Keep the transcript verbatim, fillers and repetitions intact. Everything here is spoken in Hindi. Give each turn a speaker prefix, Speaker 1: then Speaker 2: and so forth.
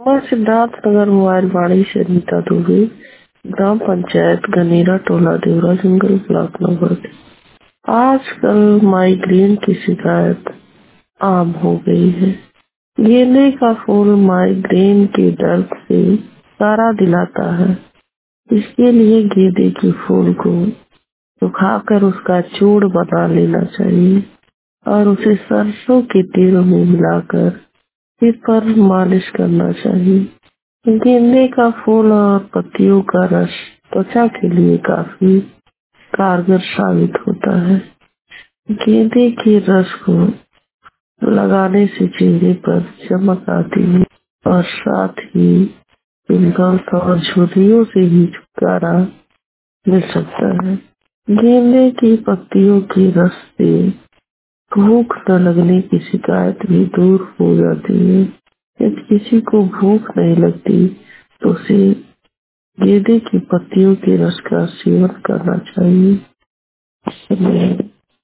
Speaker 1: मैं सिद्धार्थनगर मोबाइलवाड़ी से रीता दुबे, ग्राम पंचायत गनेरा, टोला देवरा, जंगल ब्लॉक नंबर। आजकल माइग्रेन की शिकायत आम हो गई है। गेंदे का फूल माइग्रेन के दर्द से सहारा दिलाता है। इसके लिए गेंदे के फूल को सुखाकर उसका चूर्ण बना लेना चाहिए और उसे सरसों के तेल में मिलाकर सिर पर मालिश करना चाहिए। गेंदे का फूल और पत्तियों का रस त्वचा के लिए काफी कारगर साबित होता है। गेंदे के रस को लगाने से चेहरे पर चमक आती है और साथ ही पिंपल्स और झुर्रियों से भी छुटकारा मिल सकता है। गेंदे की पत्तियों के रस से भूख न लगने की शिकायत भी दूर हो जाती है। यदि किसी को भूख नहीं लगती तो उसे गेंदे की पत्तियों के रस का सेवन करना चाहिए।